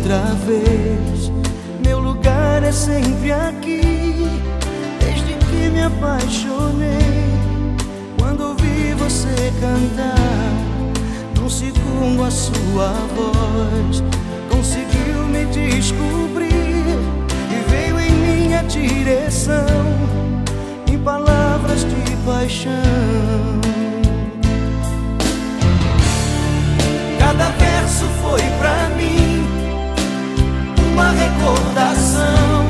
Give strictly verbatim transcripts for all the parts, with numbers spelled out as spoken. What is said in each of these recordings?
outra vez. Meu lugar é sempre aqui, desde que me apaixonei. Quando ouvi você cantar, num segundo a sua voz conseguiu me descobrir e veio em minha direção, em palavras de paixão. Cada verso foi pra mim uma recordação,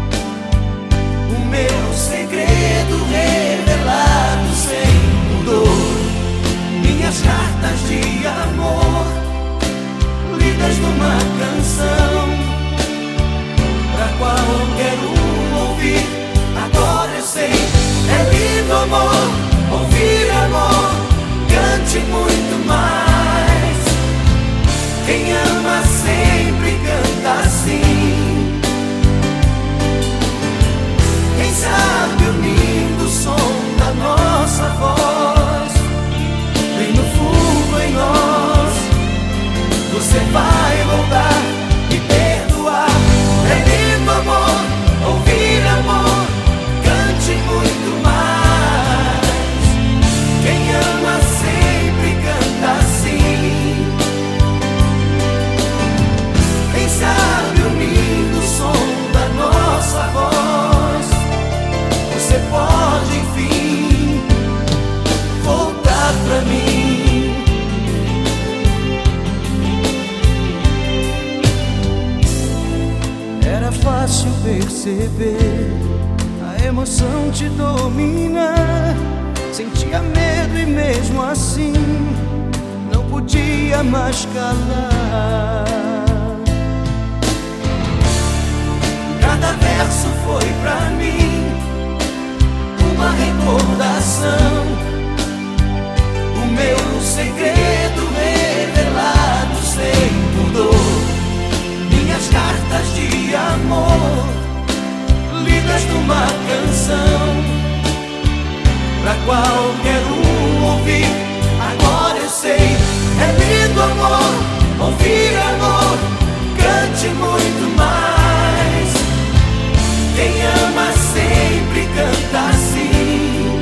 o meu segredo revelado sem pudor. Minhas cartas de amor, lidas numa canção, pra qual eu quero ouvir. Agora eu sei, é lindo amor, ouvir amor, cante muito mais. Quem ama sempre canta assim. Quem sabe o lindo som da nossa voz, bem no fundo em nós, você vai voltar e perdoar. É lindo amor, ouvir amor, cante muito mais. Quem ama sempre canta assim. Quem sabe o lindo som da nossa voz, você pode enfim voltar pra mim. Era fácil perceber a emoção te dominar. Sentia medo e mesmo assim não podia mais calar. Cada verso foi pra mim uma recordação, o meu segredo revelado sem pudor. Minhas cartas de amor, lidas numa canção, pra qual quero ouvir. Agora eu sei, é lindo amor, ouvir amor, cante muito mais. Quem ama sempre canta assim.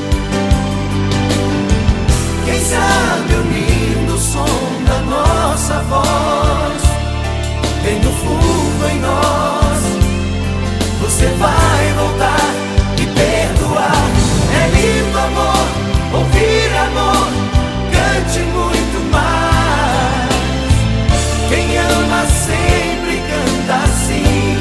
Quem sabe o lindo som da nossa voz, bem no fundo em nós, você vai voltar e perdoar. É lindo amor, ouvir amor, cante muito mais. Quem ama sempre canta assim.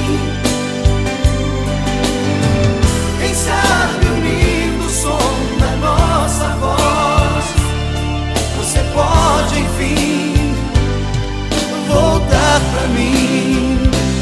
Quem sabe o lindo som da nossa voz, você pode enfim voltar pra mim.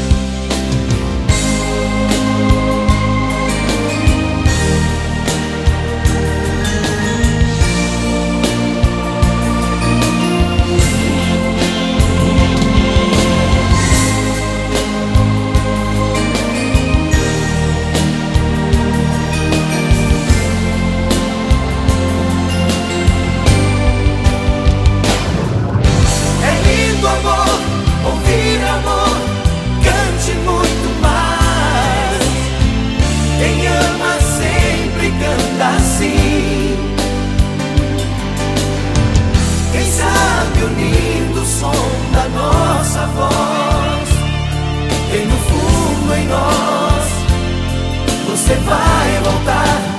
O lindo som da nossa voz, bem no fundo em nós, você vai voltar